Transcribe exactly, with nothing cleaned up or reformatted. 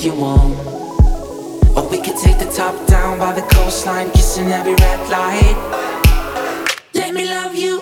you want. Or we could take the top down by the coastline, kissing every red light. Let me love you